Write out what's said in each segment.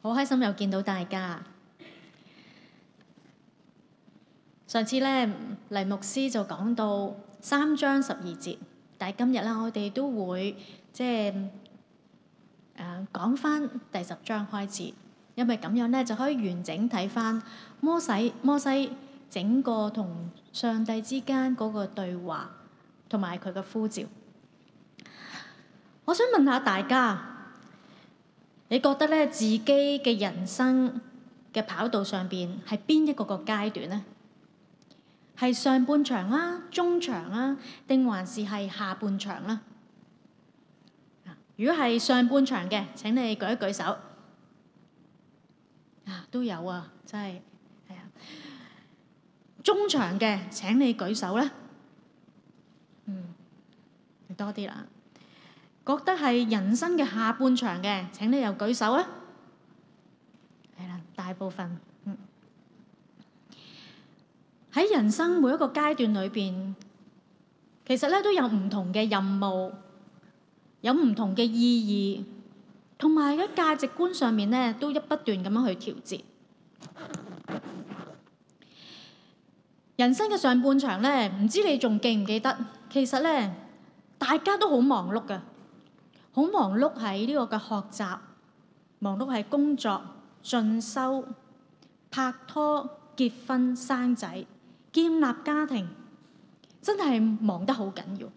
好開心又見到大家。上次咧，黎牧師就講到3章12節，但係今日咧，我哋都會講翻第10章開始，因為咁樣咧就可以完整睇翻摩西整個同上帝之間嗰個對話，同埋佢嘅呼召。我想問下大家，你覺得咧自己嘅人生嘅跑道上邊係邊一個階段呢？係上半場啦、中場啦，定還是係下半場啦？如果係上半場嘅，請你舉一舉手。都有啊，真係係啊。中場嘅請你舉手啦。多啲啦。覺得係人生嘅下半場嘅，請你又舉手啦。係啦，大部分。喺人生每一個階段裏邊，其實咧都有唔同嘅任務，有唔同嘅意義，同埋喺價值觀上面咧都不斷咁樣去調節。人生嘅上半場咧，唔知你仲記唔記得？其實咧，大家都好忙碌㗎，好忙碌喺呢個嘅學習，忙碌喺工作、進修、拍拖、結婚、生仔、建立家庭，真係忙得好緊要。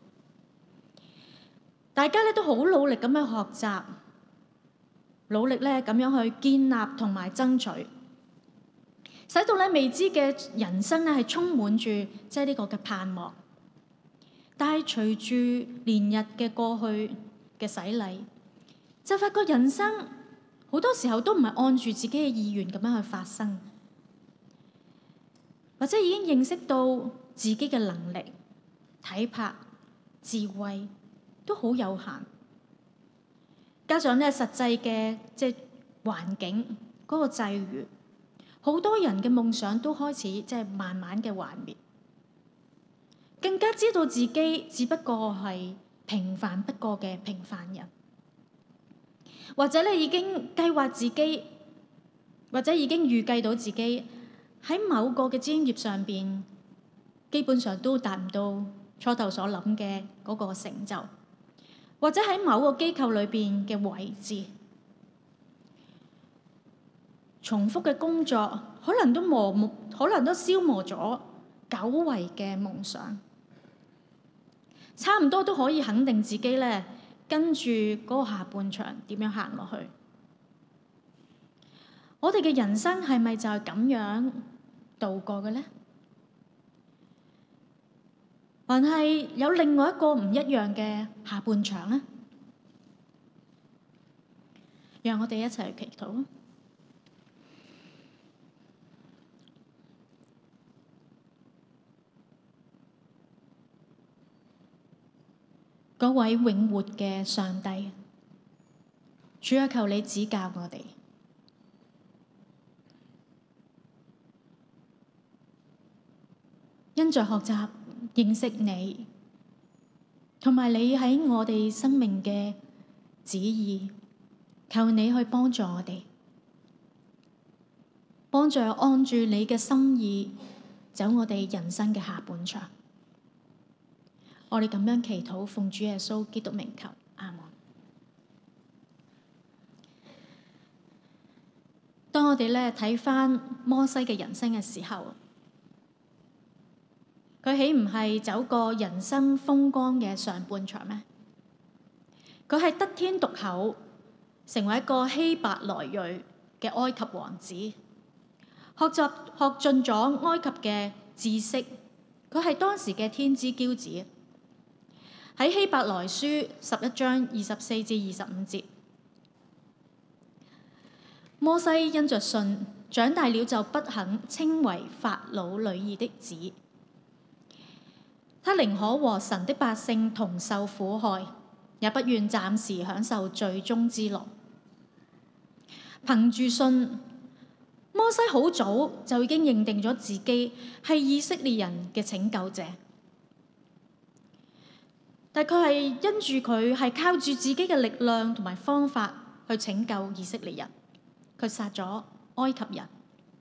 大家咧都好努力咁樣學習，努力咧咁樣去建立同埋爭取，使到咧未知嘅人生咧係充滿住呢個嘅盼望。但係隨住年日嘅過去嘅洗禮，就發覺人生好多時候都唔係按住自己嘅意願咁樣去發生，或者已經認識到自己嘅能力、體魄、智慧都好有限，加上咧實際嘅環境嗰個際遇，好多人嘅夢想都開始慢慢嘅幻滅。更加知道自己只不過係平凡不過嘅平凡人，或者你已經計劃自己，或者已經預計到自己喺某個嘅專業上邊，基本上都達唔到初頭所諗嘅嗰個成就，或者喺某個機構裏邊嘅位置，重複嘅工作可能都消磨咗久違嘅夢想。差唔多都可以肯定自己咧，跟住嗰個下半場點樣行落去。我哋嘅人生係咪就係咁樣度過嘅呢？還係有另外一個唔一樣嘅下半場呢？讓我哋一齊去祈禱。嗰位永活嘅上帝，主啊，求你指教我哋，因着學習認識你，同埋你喺我哋生命嘅旨意，求你去幫助我哋，幫助按住你嘅心意走我哋人生嘅下半場。我哋咁樣祈禱，奉主耶穌基督名求，阿門。當我哋咧睇返摩西嘅人生嘅時候，佢豈唔係走過人生風光嘅上半場咩？佢係得天獨厚，成為一個希伯來裔嘅埃及王子，學盡咗埃及嘅知識，佢係當時嘅天之驕子。喺希伯來書11章24至25節，摩西因着信長大了，就不肯稱為法老女兒的子，他寧可和神的百姓同受苦害，也不願暫時享受罪中之樂。憑住信，摩西好早就已經認定咗自己係以色列人嘅拯救者。但佢係因住佢係靠住自己嘅力量同埋方法去拯救以色列人， 佢殺咗埃及人。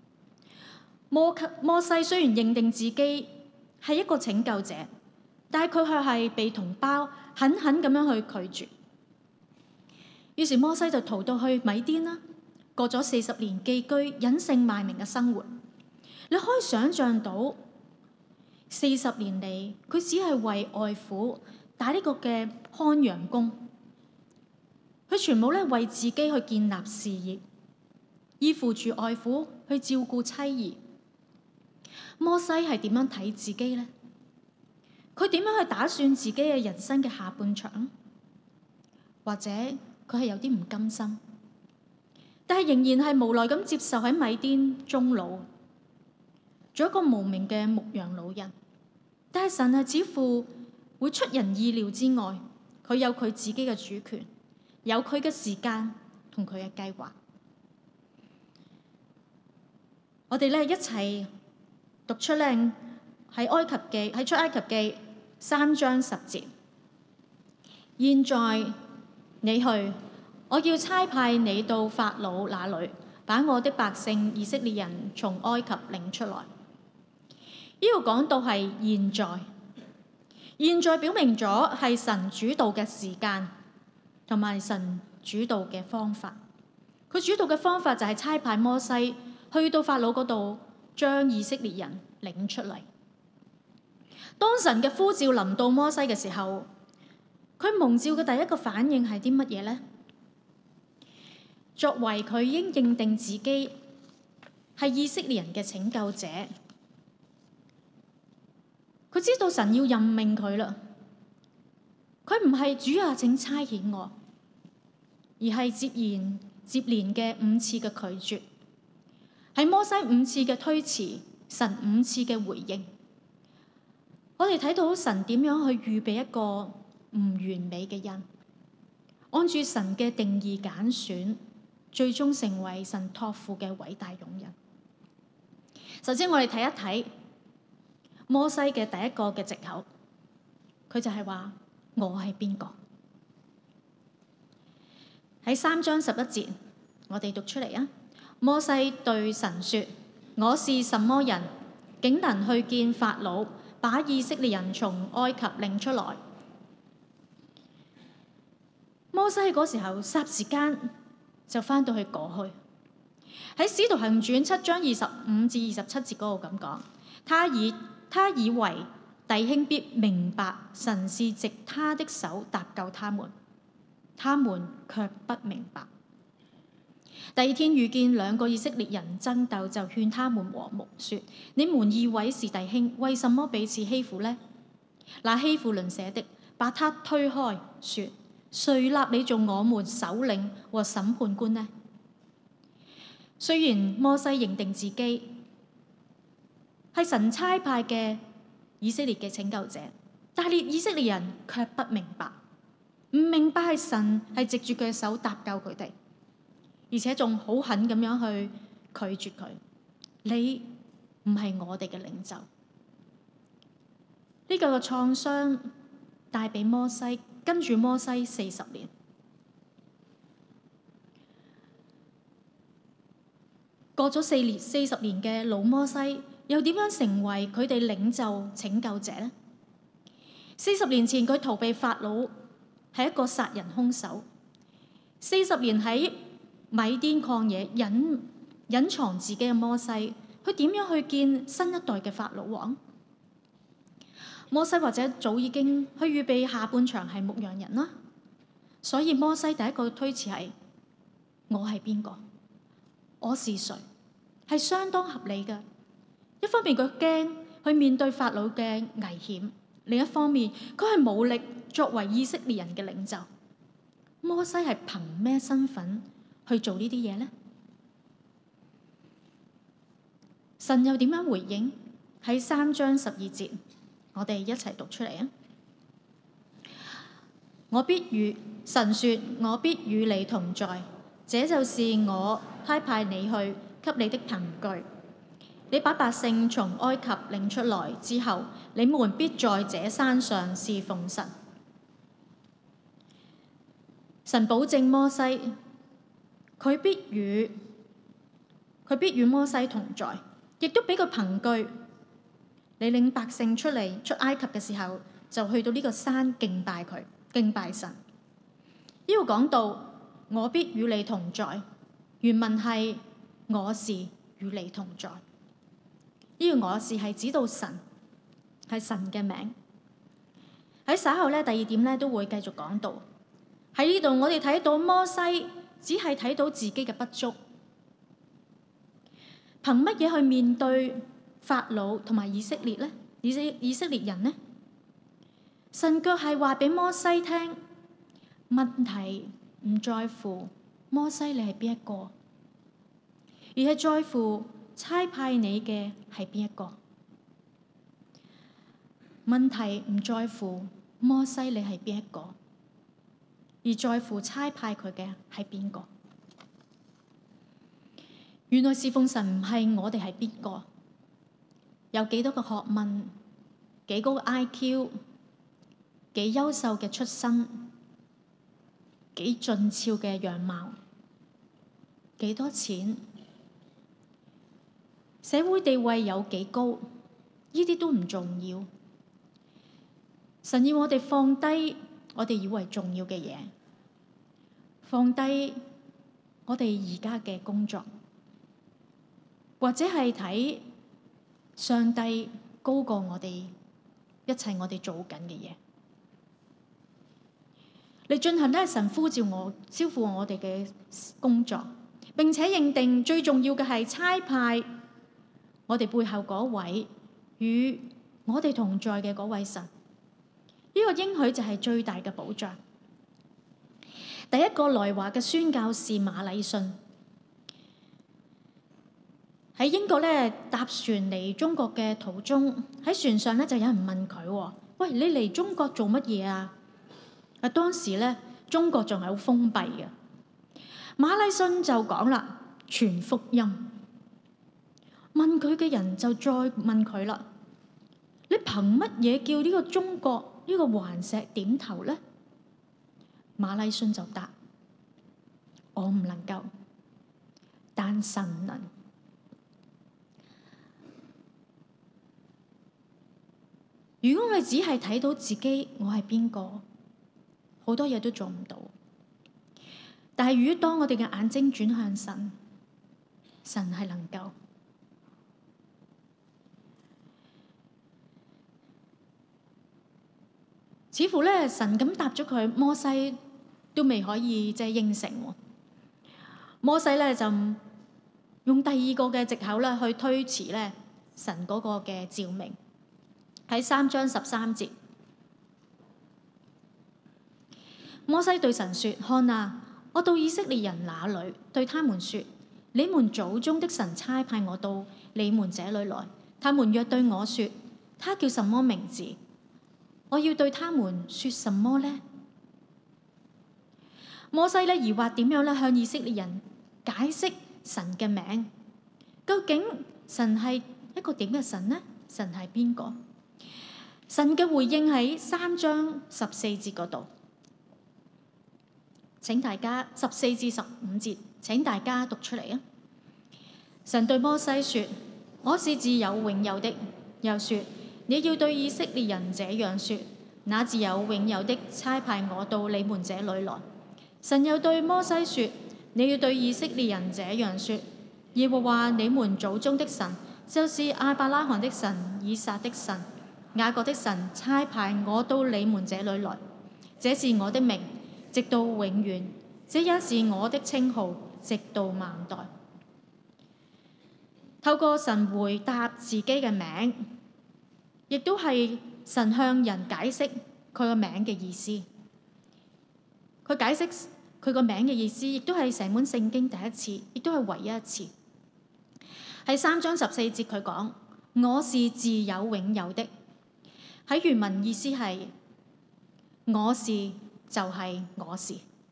摩西雖然認定自己係一個拯救者，但係佢卻係被同胞狠狠咁樣去拒絕。於是摩西就逃到去米甸啦，過咗40年寄居、隱姓埋名嘅生活。你可以想像到40年嚟，佢只係為外父打呢個嘅看羊工，佢全部咧為自己去建立事業，依附住外父去照顧妻兒。摩西係點樣睇自己呢？佢點樣去打算自己嘅人生嘅下半場？或者佢係有啲唔甘心，但係仍然係無奈咁接受喺米甸終老，做一個無名嘅牧羊老人。但係神係似乎會出人意料之外，佢有佢自己嘅主權，有佢嘅時間同佢嘅計劃。我哋咧一齊讀出咧喺出埃及記3章10節。現在你去，我要差派你到法老那裏，把我的百姓以色列人從埃及領出來。呢度講到係現在表明咗係神主導嘅時間，同埋神主導嘅方法。佢主導嘅方法就係差派摩西去到法老嗰度，將以色列人領出嚟。當神嘅呼召臨到摩西嘅時候，佢蒙召嘅第一個反應係啲乜嘢呢？作為佢已經認定自己係以色列人嘅拯救者，佢知道神要任命佢啦。佢唔係主啊，請差遣我，而係接連嘅5次嘅拒絕，係摩西5次嘅推辭，神5次嘅回應。我哋睇到神點樣去預備一個唔完美嘅人，按住神嘅定義揀選，最終成為神託付嘅偉大勇人。首先我哋睇一睇摩西嘅第一個嘅藉口，佢就係話我係邊個？喺3章11節，我哋讀出嚟啊！摩西對神說：我是什麼人，竟能去見法老，把以色列人從埃及領出來？摩西嗰時候霎時間就翻到去過去。喺《使徒行傳》7章25至27節嗰度咁講，他以為弟兄必明白神是藉他的手搭救他們，他們卻不明白。第二天遇見2個以色列人爭鬥，就勸他們和睦，說：你們2位是弟兄，為什麼彼此欺負呢？那欺負鄰舍的把他推開，說：誰立你做我們首領和審判官呢？雖然摩西認定自己係神差派嘅以色列嘅拯救者，但係以色列人卻不明白，唔明白係神係藉住佢嘅手搭救佢哋，而且仲好狠咁樣去拒絕佢。你唔係我哋嘅領袖。呢個嘅創傷帶俾摩西，跟住摩西40年。過咗40年嘅老摩西，又點樣成為佢哋領袖拯救者呢？40年前佢逃避法老，係一個殺人兇手。40年喺米甸曠野隱藏自己嘅摩西，佢點樣去見新一代嘅法老王？摩西或者早已經去預備下半場係牧羊人啦，所以摩西第一個推辭係：我係邊個？我是誰？係相當合理嘅。一方面佢驚去面對法老嘅危險，另一方面佢係冇力作為以色列人嘅領袖。摩西係憑咩身份去做呢啲嘢呢？神又點樣回應？喺3章12節，我哋一齊讀出嚟啊！神說：我必與你同在，這就是我差派你去給你的憑據。你把百姓從埃及領出來之後，你們必在這山上侍奉神。神保證摩西，佢必與佢必與摩西同在，亦都俾佢憑據。你領百姓出埃及嘅時候，就去到呢個山敬拜佢，敬拜神。呢度講到我必與你同在，原文係我是與你同在。呢個我是係指到神，係神嘅名。喺稍後咧，第二點咧都會繼續講到。喺呢度我哋睇到摩西只係睇到自己嘅不足，憑乜嘢去面對法老同埋以色列呢？以色列人呢？神卻係話俾摩西聽，問題唔在乎摩西你係邊一個，而係在乎差派你嘅係邊一個。問題唔在乎摩西你係邊一個，而在乎差派佢嘅係邊個。原來侍奉神唔係我哋係邊個，有幾多個學問，幾高 IQ， 幾優秀嘅出身，幾俊俏嘅樣貌，幾多錢，社會地位有幾高，呢啲都唔重要。神要我哋放低我哋以為重要嘅嘢，放低我哋而家嘅工作，或者係睇上帝高過我哋一切我哋做緊嘅嘢。你進行神呼召我招付我哋嘅工作，並且認定最重要嘅係差派我哋背後嗰位與我哋同在嘅嗰位神。呢個應許就係最大嘅保障。第一個來華嘅宣教士馬禮遜喺英國搭船嚟中國嘅途中，喺船上就有人問佢：喂，你嚟中國做乜嘢啊？當時中國仲係好封閉嘅。馬禮遜就講啦，傳福音。問佢嘅人就再問佢啦，你憑乜嘢叫呢個中國呢個頑石點頭呢？馬禮遜就答：我唔能夠，但神能。如果我哋只係睇到自己，我係邊個，好多嘢都做唔到。但係如果當我哋嘅眼睛轉向神，神係能夠。似乎神咁答咗佢，摩西都未可以應承。摩西就用第二個嘅藉口去推遲神嗰個嘅召命。喺3章13節，摩西對神說：看啊，我到以色列人那裏，對他們說：你們祖宗的神差派我到你們這裏來。他們若對我說，他叫什麼名字？我要對他們說什麼呢？摩西疑惑點樣向以色列人解釋神嘅名？究竟神係一個點嘅神呢？神係邊個？神嘅回應喺3章14節嗰度，請大家14至15節，請大家讀出嚟啊！神對摩西說：我是自有永有的。又說：你要對以色列人這樣說，那自有永有的差派我到你們這裏來。神又對摩西說：你要對以色列人這樣說，耶和華你們祖宗的神，就是亞伯拉罕的神、以撒的神、雅各的神，差派我到你們這裏來。這是我的名，直到永遠，這也是我的稱號，直到萬代。透過神回答自己嘅名，亦都係神向人解釋佢個名嘅意思。佢解釋佢個名嘅意思，亦都係成本聖經第一次，亦都係唯一一次。喺3章14節佢講：我是自有永有的。喺原文意思係我是就係我是。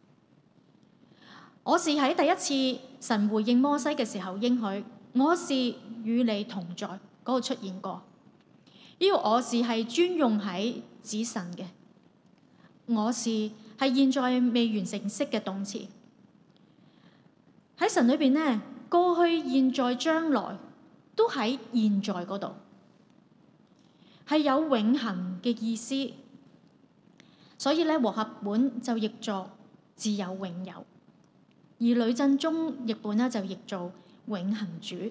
我是喺第一次神回應摩西嘅時候應許，我是與你同在嗰個出現過。呢個我是係專用喺指神嘅，我是係現在未完成式嘅動詞。喺神裏邊過去、現在、將來都喺現在嗰度，係有永恆嘅意思。所以咧，和合本就譯作自有永有，而呂振中譯本咧就譯做永恆主。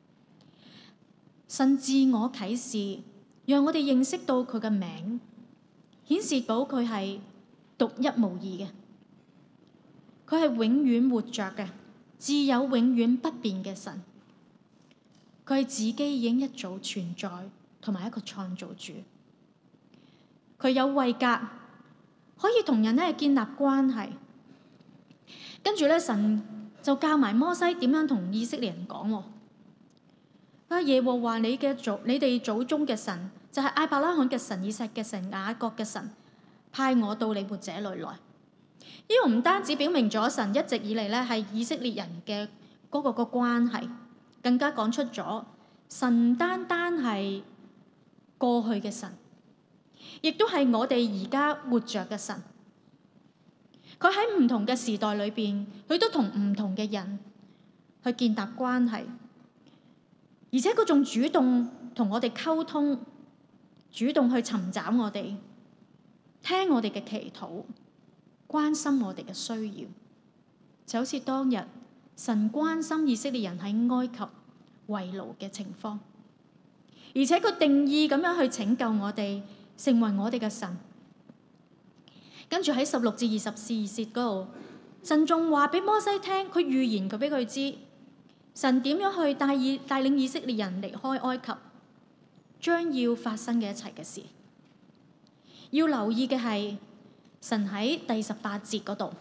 神自我啟示，讓我哋認識到佢嘅名，顯示到佢係獨一無二嘅，佢係永遠活着嘅，自有永遠不變嘅神。佢係自己已經一早存在，同埋一個創造主。佢有位格，可以同人咧建立關係。跟住咧，神就教埋摩西點樣同以色列人講。耶和華你哋祖宗嘅神，就係亞伯拉罕嘅神、以撒嘅神、雅各嘅神，派我到你們這裡來。呢個唔單止表明咗神一直以嚟咧係以色列人嘅嗰個關係，更加講出咗神單單係過去嘅神，亦都係我哋而家活着嘅神。佢喺唔同嘅時代裏邊，佢都同唔同嘅人去建立關係，而且佢仲主動同我哋溝通，主動去尋找我哋，聽我哋嘅祈禱，關心我哋嘅需要，就好似當日神關心以色列人喺埃及為奴嘅情況，而且佢定義咁樣去拯救我哋，成為我哋嘅神。跟住喺16至24節嗰度，神仲話俾摩西聽，佢預言佢俾佢知，神點樣去帶領以色列人離開埃及，將要發生嘅一切嘅事。要留意嘅係，神喺第18節嗰度，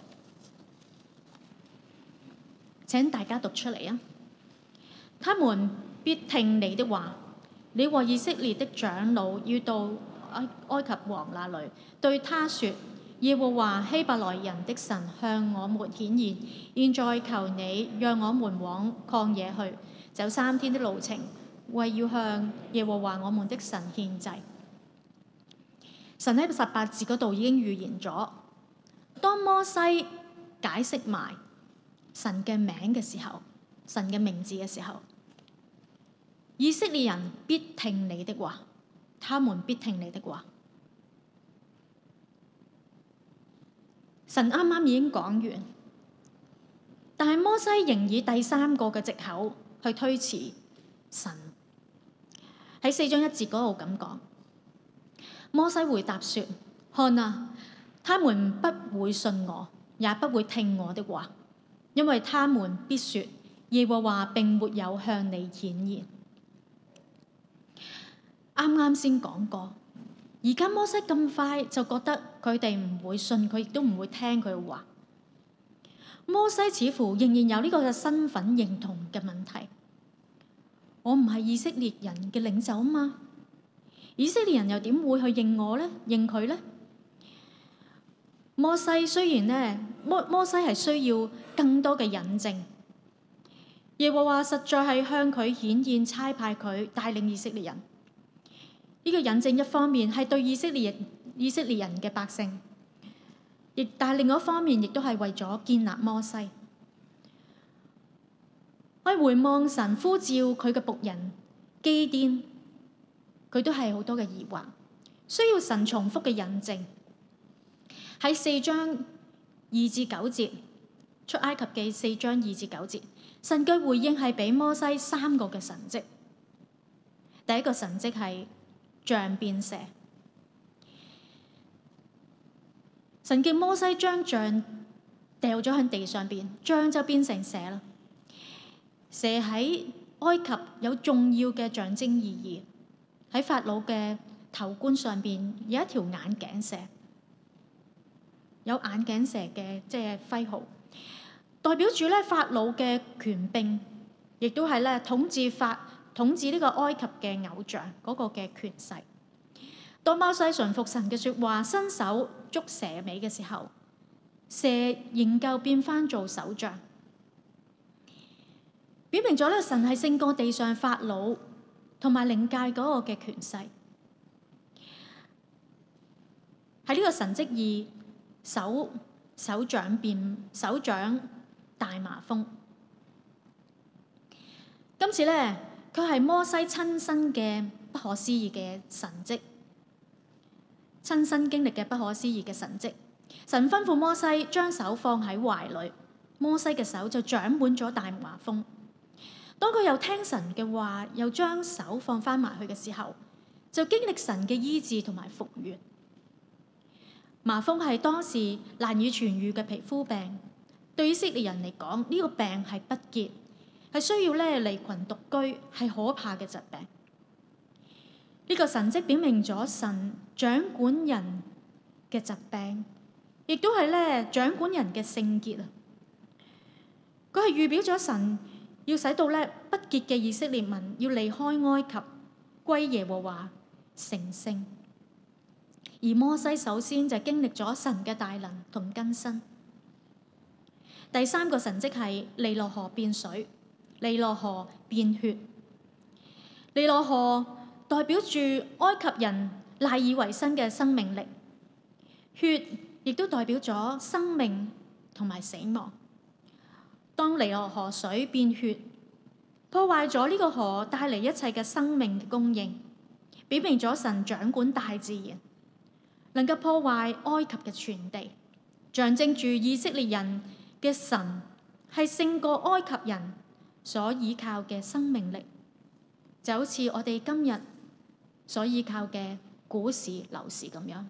請大家讀出嚟啊！他們必聽你的話，你和以色列的長老要到埃及王那裡，對他說：耶和華希伯來人的神向我們顯現，現在求你讓我們往曠野去，走3天的路程，為要向耶和華我們的神獻祭。神喺18節嗰度已經預言咗，當摩西解釋埋神嘅名嘅時候，神嘅名字嘅時候，以色列人必聽你的話，他們必聽你的話。神啱啱已經講完，但係摩西仍以第3個嘅藉口去推辭神。喺4章1節嗰度咁講，摩西回答說：看啊，他們不會信我，也不會聽我的話，因為他們必說耶和華並沒有向你顯現。啱啱先講過，而家摩西咁快就覺得佢哋唔會信佢，亦都唔會聽佢嘅話。摩西似乎仍然有呢個嘅身份認同嘅問題。我唔係以色列人嘅領袖啊嘛，以色列人又點會去認我呢？認佢呢？摩西雖然呢，摩西係需要更多嘅引證。耶和華實在係向佢顯現，差派佢帶領以色列人。呢個引證一方面係對以色列人嘅百姓，但係另外一方面亦都係為咗建立摩西。我回望神呼召佢嘅僕人基甸，佢都係好多嘅疑惑，需要神重複嘅引證。喺4章2至9節，出埃及記4章2至9節，神嘅回應係俾摩西3個嘅神蹟。第一個神蹟係杖變蛇，神叫摩西將杖掉咗喺地上邊，杖就變成蛇啦。蛇喺埃及有重要嘅象徵意義，喺法老嘅頭冠上邊有一條眼鏡蛇，有眼鏡蛇嘅即係徽號，代表住咧法老嘅權柄，亦都係咧統治呢個埃及嘅偶像嗰個嘅權勢。當摩西順服神嘅説話，伸手捉蛇尾嘅時候，蛇仍舊變翻做手杖，表明咗咧神係勝過地上法老同埋靈界嗰個嘅權勢。喺呢個神蹟2，手掌大麻風。 今次咧，佢係摩西親身嘅不可思議嘅神蹟，親身經歷嘅不可思議嘅神蹟。神吩咐摩西將手放喺懷裏，摩西嘅手就長滿咗大麻風。當佢又聽神嘅話，又將手放翻埋去嘅時候，就經歷神嘅醫治同埋復原。麻風係當時難以痊愈嘅皮膚病，對以色列人嚟講，呢個病係不潔，係需要離群獨居，係可怕嘅疾病。呢個神蹟表明咗神掌管人嘅疾病，亦都係掌管人嘅聖潔啊！佢係預表咗神要使到不潔嘅以色列民要離開埃及，歸耶和華成聖。而摩西首先就經歷咗神嘅大能同更新。第三個神蹟係尼羅河變水，尼羅河變血。尼羅河代表住埃及人賴以為生嘅生命力，血亦都代表咗生命同埋死亡。當尼羅河水變血，破壞咗呢個河帶嚟一切嘅生命嘅供應，表明咗神掌管大自然，能夠破壞埃及嘅全地，象徵住以色列人嘅神係勝過埃及人所依靠嘅生命力，就好似我哋今日所依靠嘅股市樓市咁樣。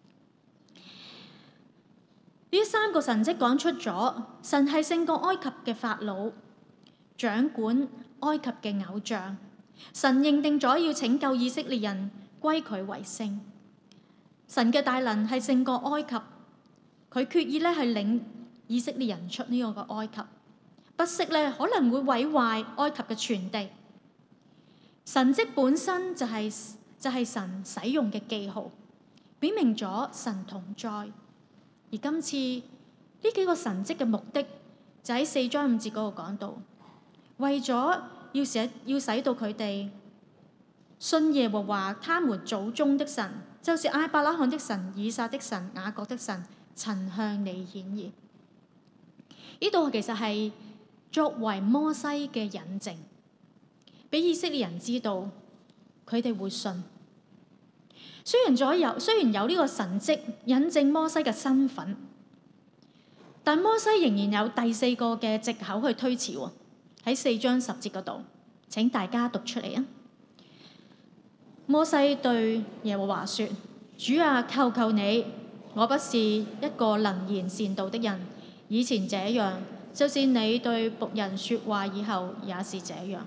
呢三個神蹟講出咗神係勝過埃及嘅法老，掌管埃及嘅偶像。神認定咗要拯救以色列人歸佢為聖。神嘅大能係勝過埃及，佢決意係領以色列人出呢個埃及，不惜可能會毀壞埃及嘅全地。神蹟本身就係神使用嘅記號，表明咗神同在。而今次呢幾個神蹟嘅目的，就喺4章5節嗰度講到，為咗要使到佢哋信耶和華他們祖宗的神，就是亞伯拉罕的神、以撒的神、雅各的神，曾向你顯現。呢度其實係作為摩西嘅引證，俾以色列人知道佢哋會信。雖然有呢個神蹟引證摩西嘅身份，但摩西仍然有第4個嘅藉口去推辭喎。喺4章10節嗰度，請大家讀出嚟啊！摩西對耶和華說：主啊，求求你，我不是一個能言善道的人，以前這樣，就是你對僕人說話以後也是這樣。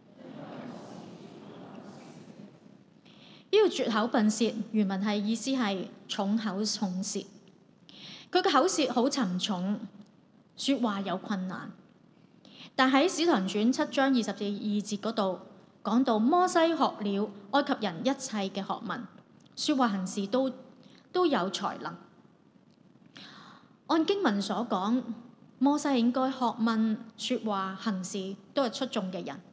呢個拙口笨舌，原文係意思係重口重舌。佢嘅口舌好沉重，說話有困難。但喺《使徒行傳》7章22節嗰度講到，摩西學了埃及人一切嘅學問，說話行事都有才能。按經文所講，摩西應該學問、說話、行事都係出眾嘅人。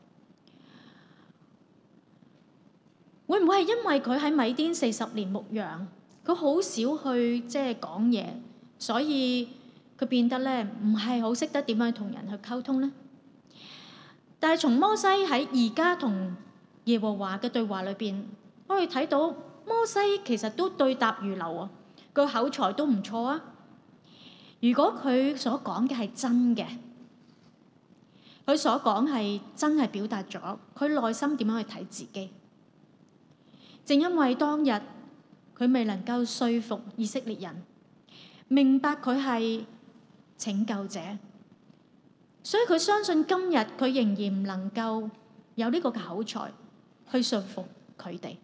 會唔會係因為佢喺米甸40年牧羊，佢好少去講嘢，所以佢變得唔係好識得點樣同人去溝通呢？但係從摩西喺而家同耶和華嘅對話裏邊，可以睇到摩西其實都對答如流啊，個口才都唔錯啊。如果佢所講嘅係真嘅，佢所講係真係表達咗佢內心點樣去睇自己。正因為當日佢未能夠說服以色列人明白佢係拯救者，所以佢相信今日佢仍然唔能夠有呢個口才去說服佢哋。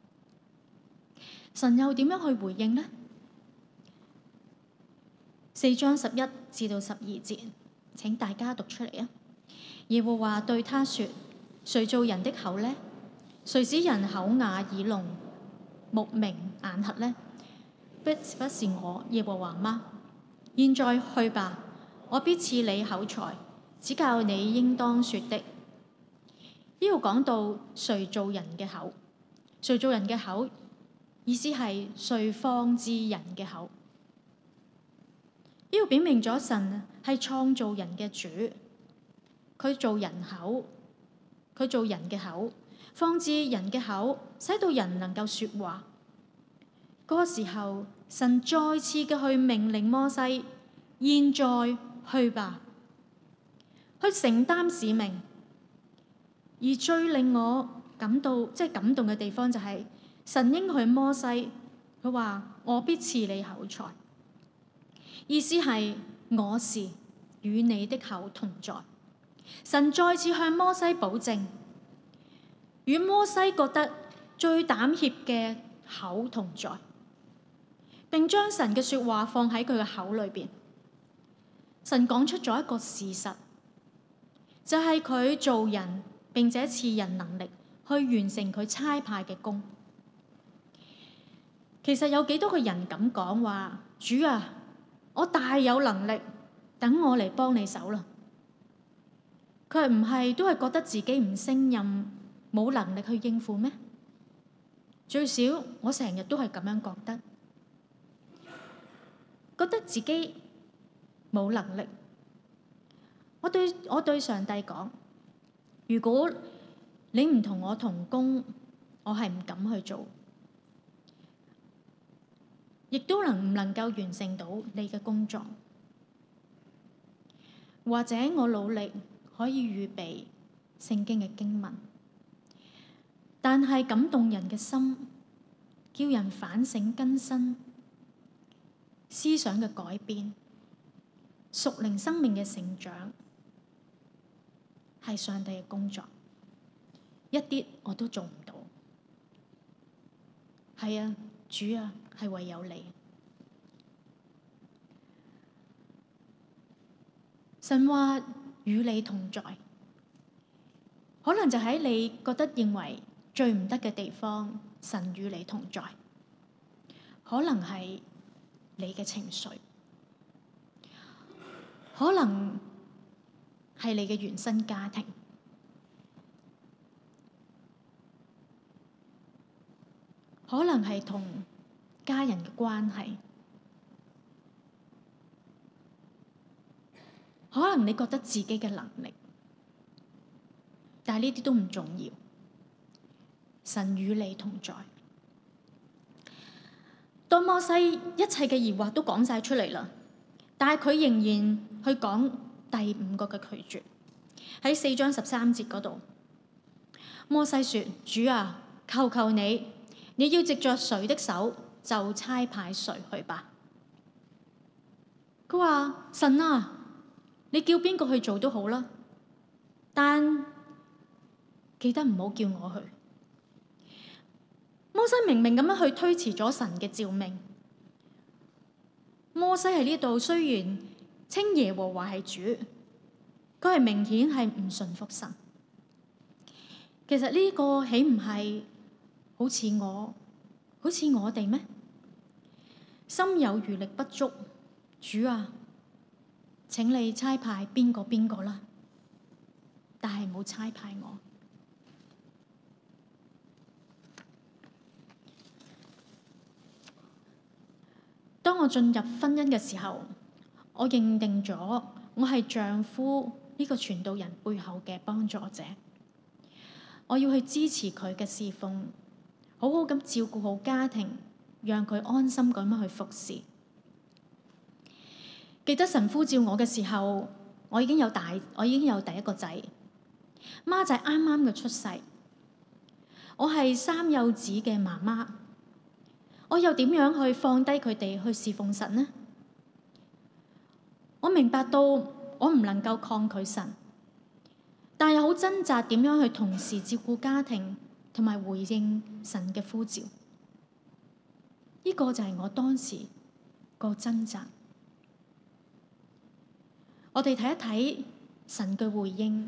神又點樣去回應呢？4章11至到12節，請大家讀出嚟啊！耶和華對他說：誰造人的口呢？誰使人口啞耳聾、目明眼瞎呢？不是我耶和華嗎？現在去吧，我必賜你口才，指教你應當說的。呢度講到誰造人嘅口，誰造人嘅口，意思係誰放置人嘅口。呢度表明咗神係創造人嘅主，佢做人口， 佢做人嘅口，放置人嘅口，使到人能夠說話。嗰個時候，神再次嘅去命令摩西：現在去吧，去承擔使命。而最令我感動嘅地方就係神應許摩西，佢話：我必賜你口才。意思係我是與你的口同在。神再次向摩西保證，與摩西覺得最膽怯嘅口同在，並將神嘅說話放喺佢嘅口裏邊。神講出咗一個事實，就係佢做人，並且賜人能力去完成佢差派嘅工。其實有幾多個人咁講話：主啊，我大有能力，等我嚟幫你手啦。佢唔係都係覺得自己唔勝任，冇能力去應付咩？最少我成日都係咁樣覺得自己冇能力。我對上帝講：如果你唔同我同工，我係唔敢去做，亦都唔能夠完成到你嘅工作。或者我努力可以預備聖經嘅經文，但係感動人嘅心，叫人反省更新、思想嘅改變、屬靈生命嘅成長，係上帝嘅工作，一啲我都做唔到。係啊，主啊，係唯有你。神話與你同在，可能就喺你覺得認為最唔得嘅地方，神與你同在。可能係你嘅情緒，可能係你嘅原生家庭，可能係同家人嘅關係，可能你覺得自己嘅能力，但係呢啲都唔重要。神與你同在。當摩西一切嘅疑惑都講晒出嚟啦，但係佢仍然去講第五個嘅拒絕。喺4章13節嗰度，摩西說：主啊，求求你，你要藉着誰的手，就差派誰去吧。佢話：神啊，你叫邊個去做都好啦，但記得唔好叫我去。摩西明明咁樣去推辭咗神嘅召命。摩西喺呢度雖然稱耶和華係主，佢係明顯係唔順服神。其實呢個豈唔係好似我哋咩？心有餘力不足，主啊，請你差派邊個啦，但係冇差派我。當我進入婚姻嘅時候，我認定咗我係丈夫呢個傳道人背後嘅幫助者。我要去支持佢嘅侍奉，好好咁照顧好家庭，讓佢安心咁樣去服侍。記得神呼召我嘅時候，我已經有第一個仔，孖仔啱啱嘅出世。我係3幼子嘅媽媽。我又點樣去放低佢哋去侍奉神呢？我明白到我唔能夠抗拒神，但又好掙扎點樣去同時照顧家庭同埋回應神嘅呼召。呢個就係我當時個掙扎。我哋睇一睇神嘅回應，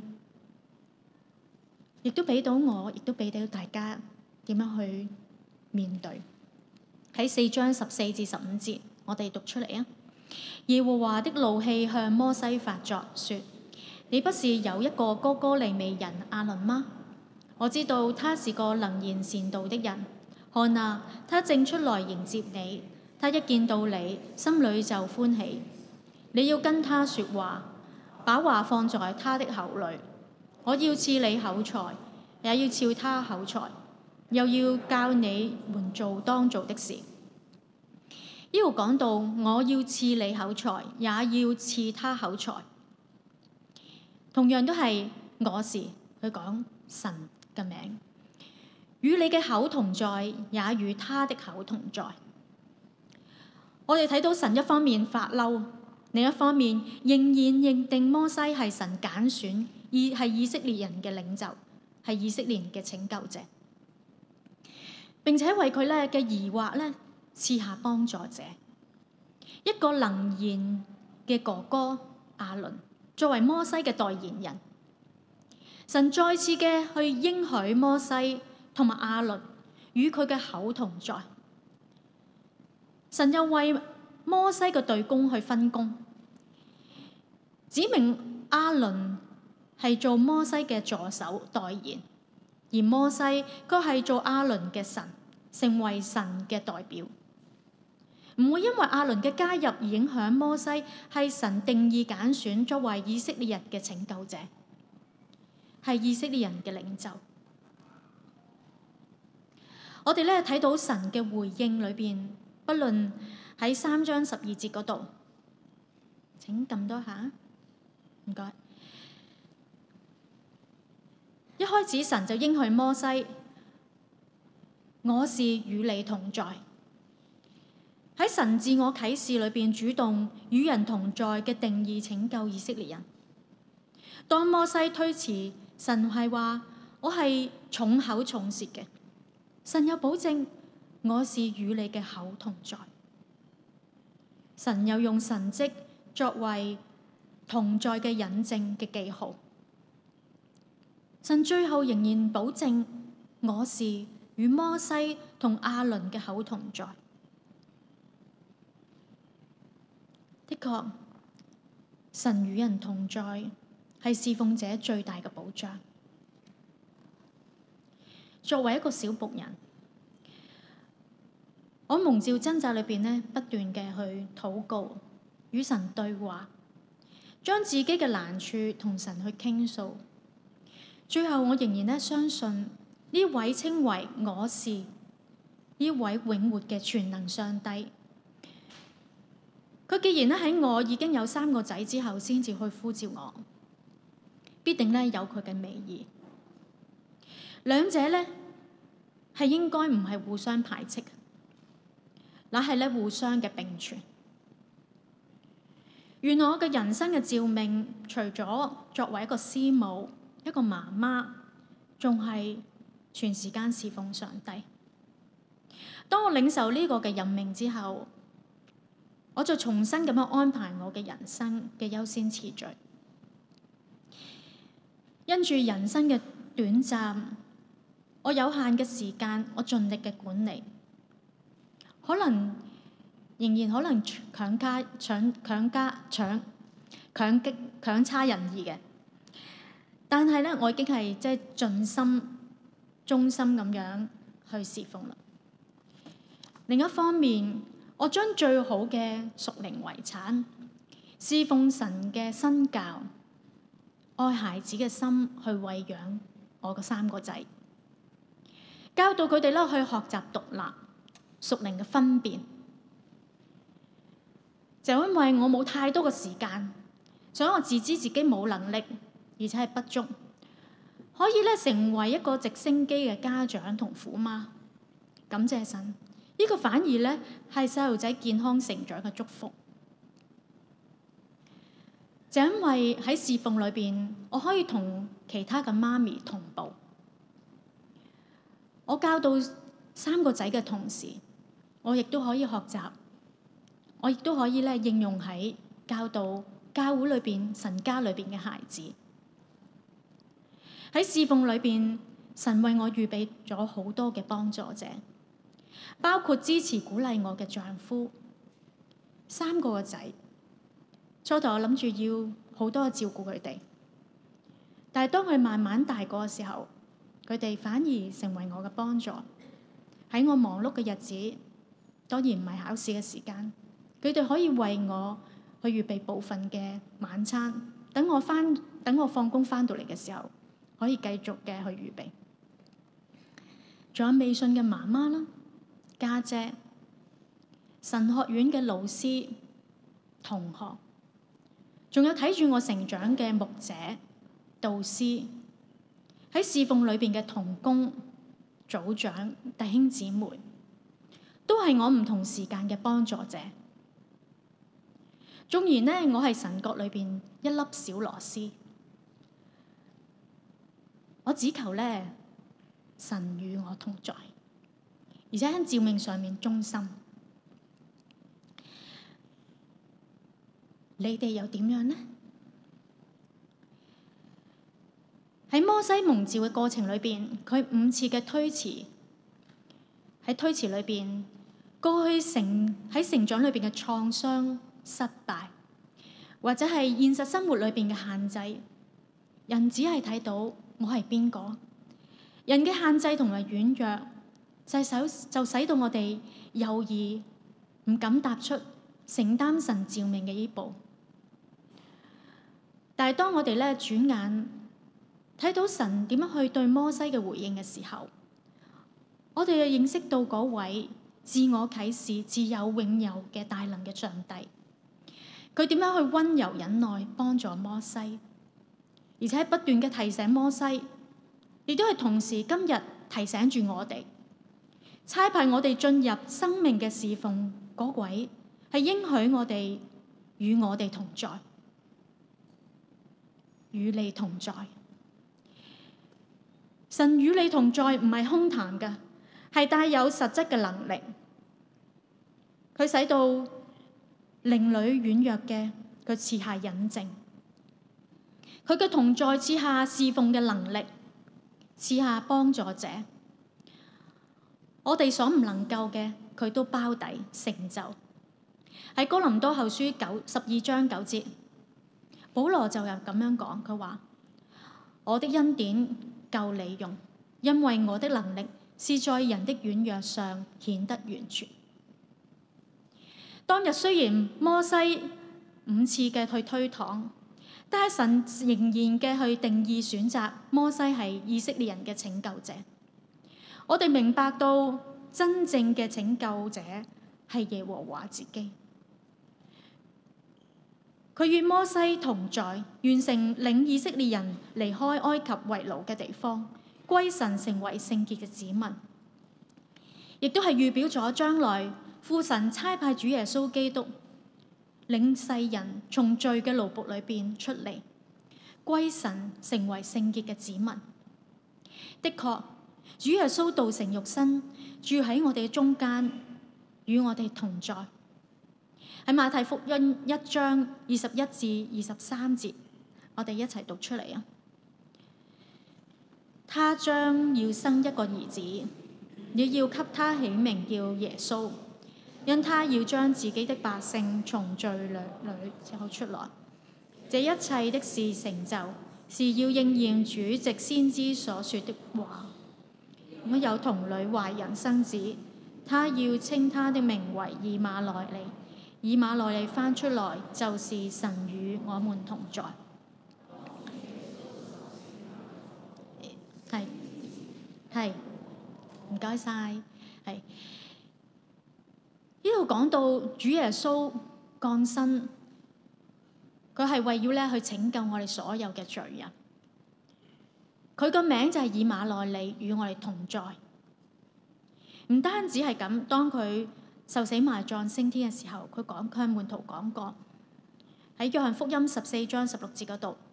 亦都俾到我，亦都俾到大家點樣去面對。喺4章14至15節，我哋讀出嚟啊！耶和華的怒氣向摩西發作，說：你不是有一個哥哥利未人亞倫嗎？我知道他是個能言善道的人。看啊，他正出來迎接你。他一見到你，心裏就歡喜。你要跟他說話，把話放在他的口裏。 我要賜你口才，也要賜他口才，又要教你們做當做的事。呢度講到我要賜你口才，也要賜他口才，同樣都係我是去講神嘅名，與你嘅口同在，也與他的口同在。我哋睇到神一方面發嬲，另一方面仍然認定摩西係神揀選，係以色列人嘅領袖，係以色列人嘅拯救者，並且為佢咧嘅疑惑咧賜下幫助者，一個能言嘅哥哥亞倫作為摩西嘅代言人。神再次嘅去應許摩西同埋亞倫與佢嘅口同在。神又為摩西嘅隊工去分工，指明亞倫係做摩西嘅助手代言，而摩西佢係做亞倫嘅神，成為神嘅代表，唔會因為亞倫嘅加入而影響摩西係神定義揀選作為以色列人嘅拯救者，係以色列人嘅領袖。我哋咧睇到神嘅回應裏邊，不論喺3章12節嗰度，請撳多下，唔該。一開始神就應許摩西，我是與你同在。喺神自我啟示裏邊，主動與人同在嘅定義拯救以色列人。當摩西推辭，神係話我係重口重舌嘅，神又保證我是與你嘅口同在。神又用神蹟作為同在嘅引證嘅記號。神最後仍然保證我是與摩西同亞倫嘅口同在。的確，神與人同在係侍奉者最大嘅保障。作為一個小僕人，我蒙召掙扎裏邊呢，不斷嘅去禱告，與神對話，將自己嘅難處同神去傾訴。最後我仍然呢相信呢位稱為我是呢位永活嘅全能上帝，佢既然呢喺我已經有3個仔之後先至去呼召我，必定呢有佢嘅美意。兩者呢係應該唔係互相排斥，乃係呢互相嘅並存。原來我嘅人生嘅召命，除咗作為一個師母、一個媽媽，仲係全時間侍奉上帝。當我領受呢個嘅任命之後，我就重新咁樣安排我嘅人生嘅優先次序。因住人生嘅短暫，我有限嘅時間，我盡力嘅管理，仍然可能強差人意嘅。但係咧，我已經係盡心、忠心咁樣去侍奉啦。另一方面，我將最好嘅屬靈遺產，侍奉神嘅身教，愛孩子嘅心去餵養我嘅3個仔，教導佢哋咧去學習獨立、屬靈嘅分辨。就因為我冇太多嘅時間，所以我自知自己冇能力，而且係不足，可以咧成為一個直升機嘅家長同虎媽。感謝神，呢個反而咧係細路仔健康成長嘅祝福。就因為喺侍奉裏邊，我可以同其他嘅媽咪同步。我教導3個仔嘅同時，我亦都可以學習，我亦都可以咧應用喺教導教會裏邊、神家裏邊嘅孩子。喺侍奉裏邊，神為我預備咗好多嘅幫助者，包括支持鼓勵我嘅丈夫。3個仔，初頭我諗住要好多照顧佢哋，但係當佢慢慢大個嘅時候，佢哋反而成為我嘅幫助。喺我忙碌嘅日子，當然唔係考試嘅時間，佢哋可以為我去預備部分嘅晚餐，等我放工翻到嚟嘅時候， 可以繼續嘅去預備。仲有未信嘅媽媽啦、家姐、神學院嘅老師、同學，仲有睇住我成長嘅牧者、導師，喺侍奉裏邊嘅同工、組長、弟兄姊妹，都係我唔同時間嘅幫助者。縱然呢，我係神國裏邊一粒小螺絲，我只求呢，神與我同在，而且喺召命上面忠心。你哋又點樣呢？喺摩西蒙召嘅過程裏邊，佢5次嘅推辭，喺推辭裏邊，過去喺成長裏邊嘅創傷、失敗，或者係現實生活裏邊嘅限制，人只係睇到我係邊個，人嘅限制同埋軟弱，就使到我哋猶豫，唔敢踏出承擔神召命嘅呢步。但係當我哋轉眼睇到神點樣去對摩西嘅回應嘅時候，我哋就認識到嗰位自我啟示、自有永有嘅大能嘅上帝，佢點樣去溫柔忍耐幫助摩西，而且不斷嘅提醒摩西，亦都係同時今日提醒住我哋，差派我哋進入生命嘅侍奉嗰位係應許我哋與我哋同在，與你同在。神與你同在唔係空談嘅，係帶有實質嘅能力。佢使到靈裡軟弱嘅，佢賜下引證；佢嘅同在賜下侍奉嘅能力，賜下幫助者。我哋所唔能夠嘅，佢都包底成就。喺哥林多後書12章9節，保羅就有咁樣講，佢話：我的恩典夠你用，因為我的能力是在人的軟弱上顯得完全。當日雖然摩西5次嘅去推搪，但係神仍然嘅去定義選擇摩西係以色列人嘅拯救者。我哋明白到真正嘅拯救者係耶和華自己，佢與摩西同在，完成領以色列人離開埃及為奴嘅地方，歸神成為聖潔嘅子民，亦都係預表咗將來父神差派主耶穌基督領世人從罪嘅奴僕裏邊出嚟，歸神成為聖潔嘅子民。的確，主耶穌道成肉身，住喺我哋中間，與我哋同在。喺馬太福音1章21至23節，我哋一齊讀出嚟啊！他將要生一個兒子，你要給他起名叫耶穌，因他要將自己的百姓從罪裏救出來。這一切的事成就，是要應驗主藉先知所說的話。我有童女懷孕生子，他要稱他的名為以馬內利。以馬內利翻出來就是神與我們同在。係，唔該晒。係呢度講到主耶穌降生，佢係為要去拯救我哋所有嘅罪人。佢個名就係以馬內利，與我哋同在。唔單止係咁，當佢受死埋葬升天嘅時候，佢向門徒講過，喺約翰福音14章16節嗰度，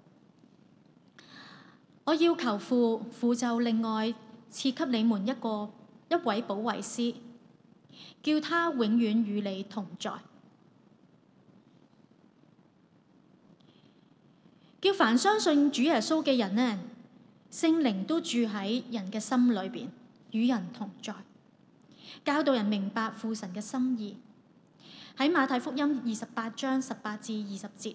我要求父就另外賜給你們一位保惠師，叫他永遠與你同在，叫凡相信主耶穌嘅人呢，聖靈都住喺人嘅心裏邊，與人同在，教導人明白父神嘅心意。喺馬太福音28章18至20節，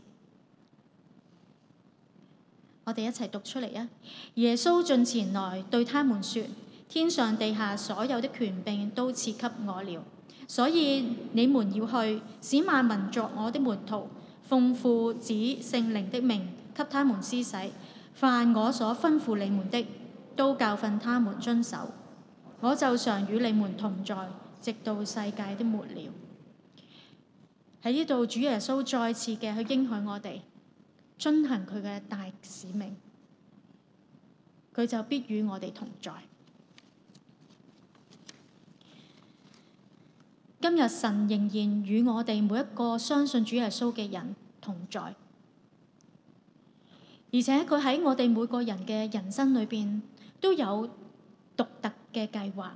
我哋一齊讀出嚟啊！耶穌進前來對他們說：天上地下所有的權柄都賜給我了，所以你們要去，使萬民作我的門徒，奉父子聖靈的名給他們施洗， 凡我所吩咐你們的，都教訓他們遵守。我就常與你們同在，直到世界的末了。喺呢度，主耶穌再次嘅去應許我哋遵行佢嘅大使命，佢就必與我哋同在。今日神仍然與我哋每一個相信主耶穌嘅人同在，而且佢喺我哋每個人嘅人生裏邊都有獨特嘅計劃，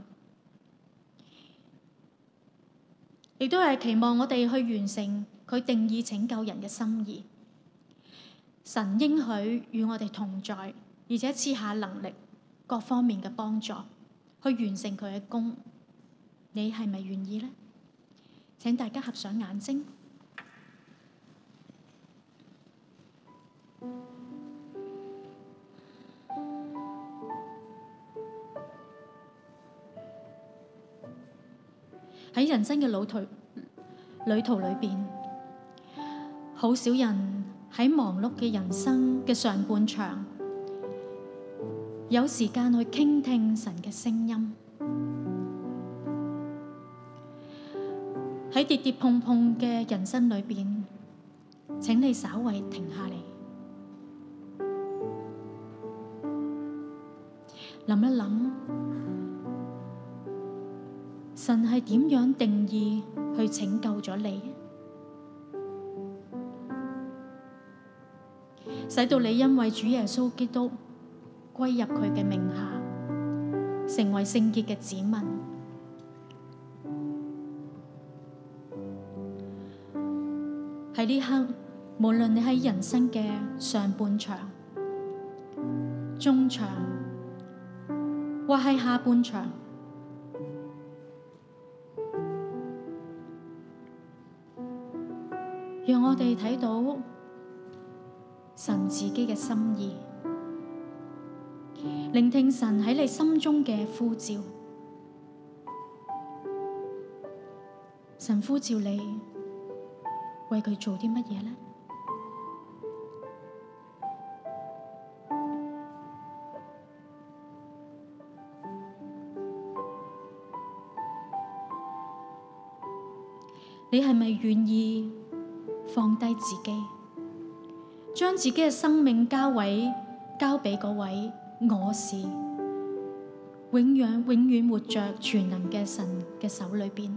亦都係期望我哋去完成佢定義拯救人嘅心意。神應許與我哋同在，而且賜下能力，各方面嘅幫助，去完成佢嘅工。你係咪願意呢？請大家合上眼睛。喺人生嘅旅途裏邊，好少人喺忙碌嘅人生嘅上半場有時間去傾聽神嘅聲音。喺跌跌碰碰嘅人生裏邊，請你稍為停下嚟，諗一諗，神係點樣定義去拯救咗你，使到你因為主耶穌基督歸入佢嘅名下，成為聖潔嘅子民。喺呢刻，無論你喺人生嘅上半場、中場，或係下半場，讓我哋睇到神自己嘅心意，聆聽神喺你心中嘅呼召。神呼召你，為佢做啲乜嘢呢？你係咪願意放低自己，將自己嘅生命交俾嗰位我是永遠活着全能嘅神嘅手裏邊？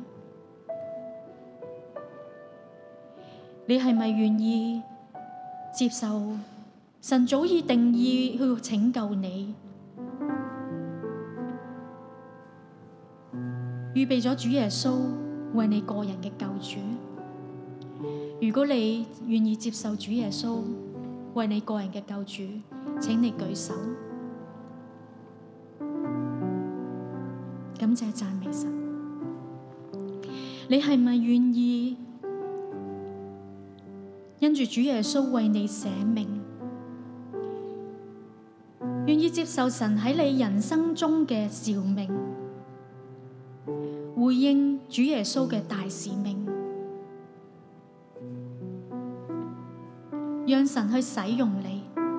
你係咪願意接受神早已定義去拯救你，預備咗主耶穌為你個人嘅救主？如果你願意接受主耶穌為你個人嘅救主，請你舉手。感謝讚美神。你係咪願意因住主耶穌為你捨命，願意接受神喺你人生中嘅召命，回應主耶穌嘅大使命，讓神去使用你，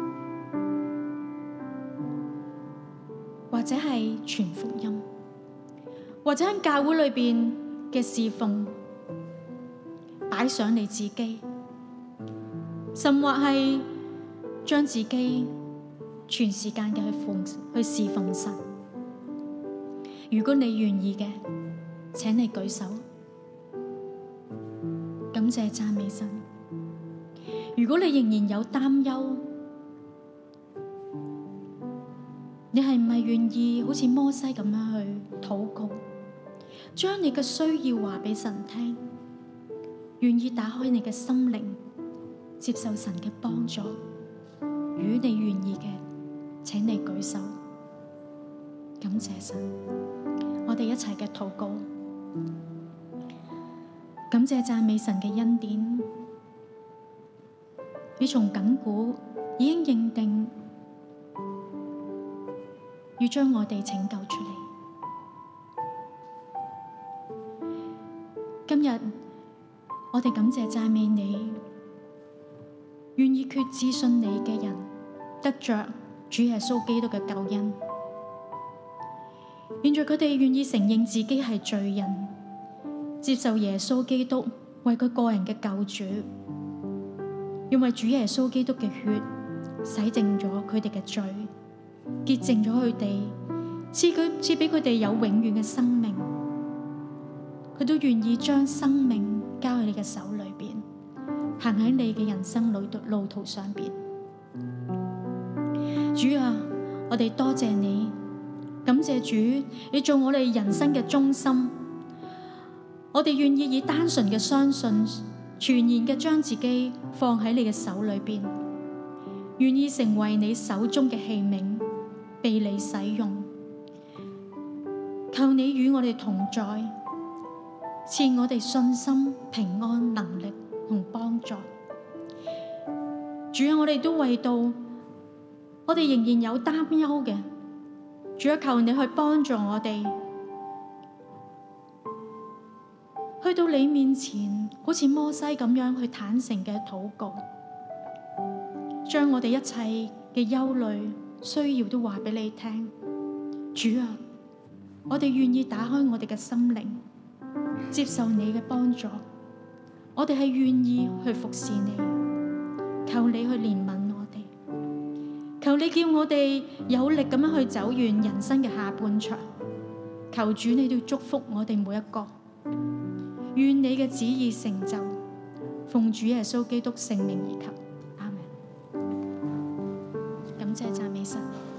或者係傳福音，或者喺教會裏邊嘅侍奉，擺上你自己，甚或係將自己全時間嘅去侍奉神。如果你願意嘅，請你舉手。感謝讚美神。如果你仍然有擔憂，你係唔係願意好似摩西咁樣去禱告，將你嘅需要話俾神聽，願意打開你嘅心靈，接受神嘅幫助？如果你願意嘅，請你舉手。感謝神。我哋一齊嘅禱告。感謝讚美神嘅恩典，你從亙古已經認定要將我哋拯救出嚟。今日我哋感謝讚美你，願意決志信你嘅人得着主耶穌基督嘅救恩。現在佢哋願意承認自己係罪人，接受耶穌基督為佢個人嘅救主，因為主耶穌基督嘅血洗淨咗佢哋嘅罪，潔淨咗佢哋，賜俾佢哋有永遠嘅生命。佢都願意將生命交喺你嘅手裏邊，行喺你嘅人生路途上邊。主啊，我哋多謝你，感謝主，你做我哋人生嘅中心。我哋願意以單純嘅相信，全然嘅將自己放喺你嘅手裏邊，願意成為你手中嘅器皿，被你使用。求你與我哋同在，賜我哋信心、平安、能力同幫助。主啊，我哋都為到我哋仍然有擔憂嘅，主啊，求你去幫助我哋，去到你面前，好似摩西咁樣去坦誠嘅禱告，將我哋一切嘅憂慮、需要都話俾你聽。主啊，我哋願意打開我哋嘅心靈，接受你嘅幫助。我哋係願意去服侍你，求你去憐憫我哋，求你叫我哋有力咁樣去走完人生嘅下半場。求主你都祝福我哋每一個，願你嘅旨意成就，奉主耶穌基督聖名而求，阿們。感謝讚美神。